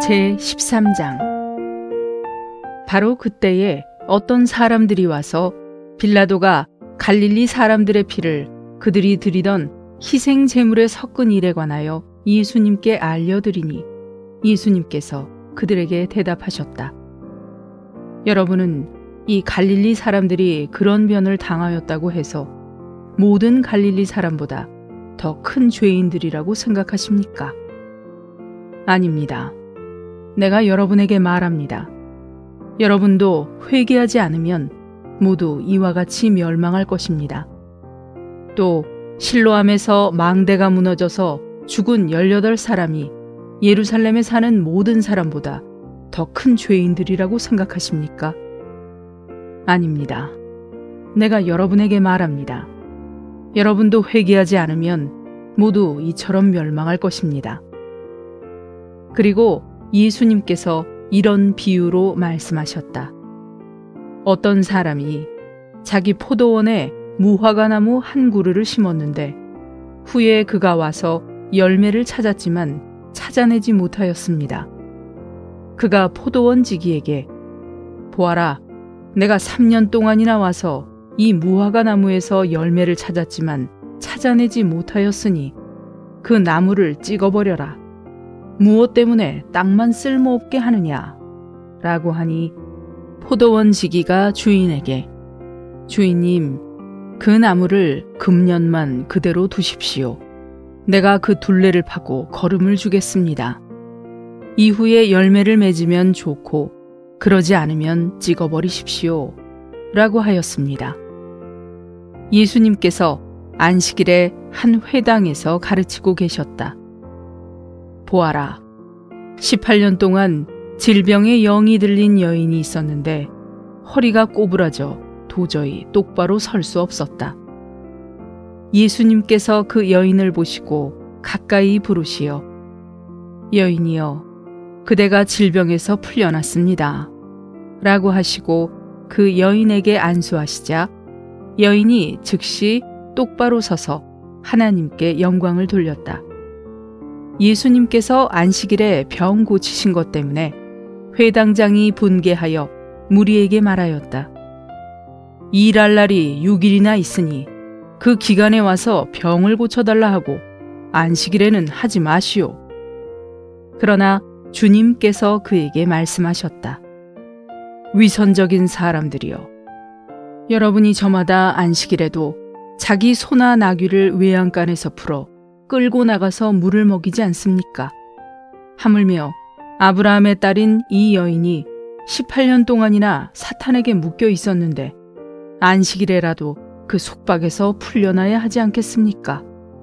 제13장. 바로 그때에 어떤 사람들이 와서 빌라도가 갈릴리 사람들의 피를 그들이 드리던 희생 제물에 섞은 일에 관하여 예수님께 알려드리니 예수님께서 그들에게 대답하셨다. 여러분은 이 갈릴리 사람들이 그런 변을 당하였다고 해서 모든 갈릴리 사람보다 더 큰 죄인들이라고 생각하십니까? 아닙니다. 내가 여러분에게 말합니다. 여러분도 회개하지 않으면 모두 이와 같이 멸망할 것입니다. 또 실로암에서 망대가 무너져서 죽은 18사람이 예루살렘에 사는 모든 사람보다 더 큰 죄인들이라고 생각하십니까? 아닙니다. 내가 여러분에게 말합니다. 여러분도 회개하지 않으면 모두 이처럼 멸망할 것입니다. 그리고 예수님께서 이런 비유로 말씀하셨다. 어떤 사람이 자기 포도원에 무화과나무 한 그루를 심었는데 후에 그가 와서 열매를 찾았지만 찾아내지 못하였습니다. 그가 포도원 지기에게 보아라, 내가 3년 동안이나 와서 이 무화과나무에서 열매를 찾았지만 찾아내지 못하였으니 그 나무를 찍어버려라. 무엇 때문에 땅만 쓸모없게 하느냐? 라고 하니 포도원 지기가 주인에게 주인님, 그 나무를 금년만 그대로 두십시오. 내가 그 둘레를 파고 거름을 주겠습니다. 이후에 열매를 맺으면 좋고 그러지 않으면 찍어버리십시오. 라고 하였습니다. 예수님께서 안식일에 한 회당에서 가르치고 계셨다. 보아라, 18년 동안 질병에 영이 들린 여인이 있었는데 허리가 꼬부라져 도저히 똑바로 설 수 없었다. 예수님께서 그 여인을 보시고 가까이 부르시어 여인이여, 그대가 질병에서 풀려났습니다. 라고 하시고 그 여인에게 안수하시자 여인이 즉시 똑바로 서서 하나님께 영광을 돌렸다. 예수님께서 안식일에 병 고치신 것 때문에 회당장이 분개하여 무리에게 말하였다. 일할 날이 6일이나 있으니 그 기간에 와서 병을 고쳐달라 하고 안식일에는 하지 마시오. 그러나 주님께서 그에게 말씀하셨다. 위선적인 사람들이여, 여러분이 저마다 안식일에도 자기 소나 나귀를 외양간에서 풀어 끌고 나가서 물을 먹이지 않습니까? 하물며 아브라함의 딸인 이 여인이 18년 동안이나 사탄에게 묶여 있었는데 안식일에라도 그 속박에서 풀려나야 하지 않겠습니까?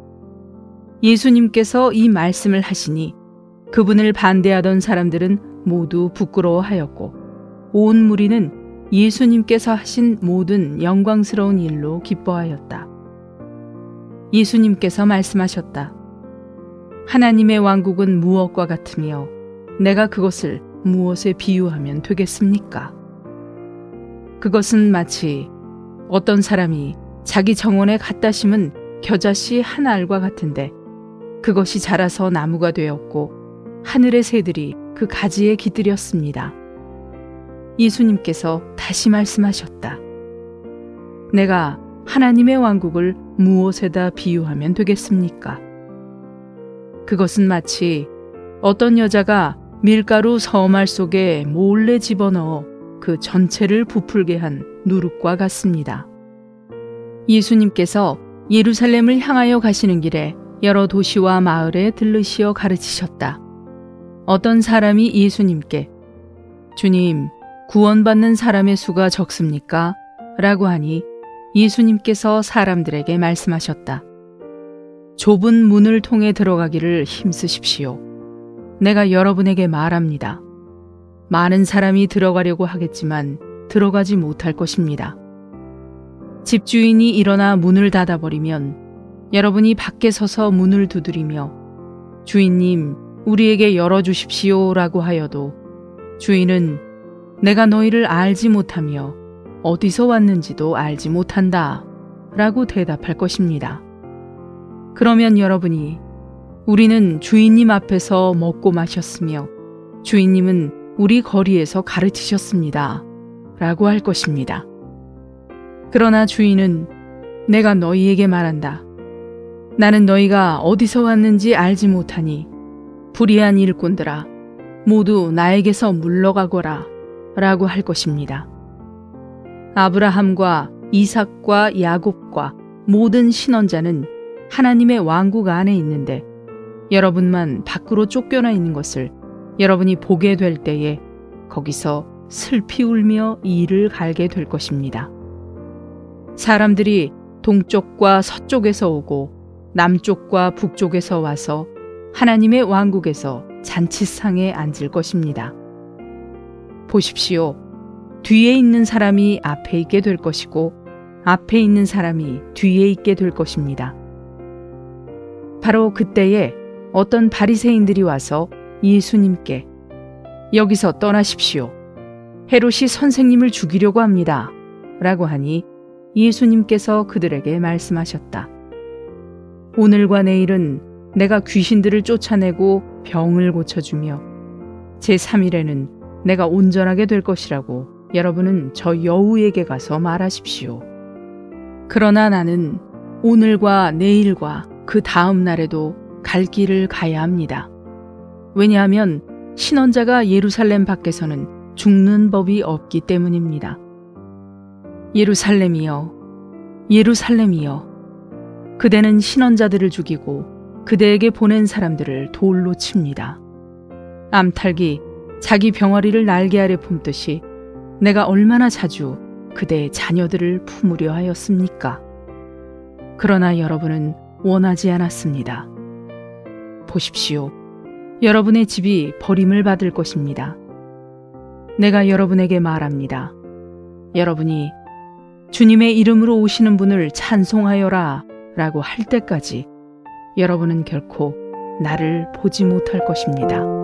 예수님께서 이 말씀을 하시니 그분을 반대하던 사람들은 모두 부끄러워하였고 온 무리는 예수님께서 하신 모든 영광스러운 일로 기뻐하였다. 예수님께서 말씀하셨다. 하나님의 왕국은 무엇과 같으며 내가 그것을 무엇에 비유하면 되겠습니까? 그것은 마치 어떤 사람이 자기 정원에 갖다 심은 겨자씨 한 알과 같은데 그것이 자라서 나무가 되었고 하늘의 새들이 그 가지에 깃들였습니다. 예수님께서 다시 말씀하셨다. 내가 하나님의 왕국을 무엇에다 비유하면 되겠습니까? 그것은 마치 어떤 여자가 밀가루 서말 속에 몰래 집어넣어 그 전체를 부풀게 한 누룩과 같습니다. 예수님께서 예루살렘을 향하여 가시는 길에 여러 도시와 마을에 들르시어 가르치셨다. 어떤 사람이 예수님께 주님, 구원받는 사람의 수가 적습니까? 라고 하니 예수님께서 사람들에게 말씀하셨다. 좁은 문을 통해 들어가기를 힘쓰십시오. 내가 여러분에게 말합니다. 많은 사람이 들어가려고 하겠지만 들어가지 못할 것입니다. 집주인이 일어나 문을 닫아버리면 여러분이 밖에 서서 문을 두드리며 주인님, 우리에게 열어주십시오 라고 하여도 주인은 내가 너희를 알지 못하며 어디서 왔는지도 알지 못한다 라고 대답할 것입니다. 그러면 여러분이 우리는 주인님 앞에서 먹고 마셨으며 주인님은 우리 거리에서 가르치셨습니다. 라고 할 것입니다. 그러나 주인은 내가 너희에게 말한다. 나는 너희가 어디서 왔는지 알지 못하니 불의한 일꾼들아 모두 나에게서 물러가거라 라고 할 것입니다. 아브라함과 이삭과 야곱과 모든 신언자는 하나님의 왕국 안에 있는데 여러분만 밖으로 쫓겨나 있는 것을 여러분이 보게 될 때에 거기서 슬피 울며 이를 갈게 될 것입니다. 사람들이 동쪽과 서쪽에서 오고 남쪽과 북쪽에서 와서 하나님의 왕국에서 잔치상에 앉을 것입니다. 보십시오. 뒤에 있는 사람이 앞에 있게 될 것이고 앞에 있는 사람이 뒤에 있게 될 것입니다. 바로 그때에 어떤 바리새인들이 와서 예수님께 여기서 떠나십시오. 헤롯이 선생님을 죽이려고 합니다. 라고 하니 예수님께서 그들에게 말씀하셨다. 오늘과 내일은 내가 귀신들을 쫓아내고 병을 고쳐주며 제3일에는 내가 온전하게 될 것이라고 여러분은 저 여우에게 가서 말하십시오. 그러나 나는 오늘과 내일과 그 다음 날에도 갈 길을 가야 합니다. 왜냐하면 신언자가 예루살렘 밖에서는 죽는 법이 없기 때문입니다. 예루살렘이여, 예루살렘이여, 그대는 신언자들을 죽이고 그대에게 보낸 사람들을 돌로 칩니다. 암탉이 자기 병아리를 날개 아래 품듯이 내가 얼마나 자주 그대의 자녀들을 품으려 하였습니까? 그러나 여러분은 원하지 않았습니다. 보십시오. 여러분의 집이 버림을 받을 것입니다. 내가 여러분에게 말합니다. 여러분이 주님의 이름으로 오시는 분을 찬송하여라 라고 할 때까지 여러분은 결코 나를 보지 못할 것입니다.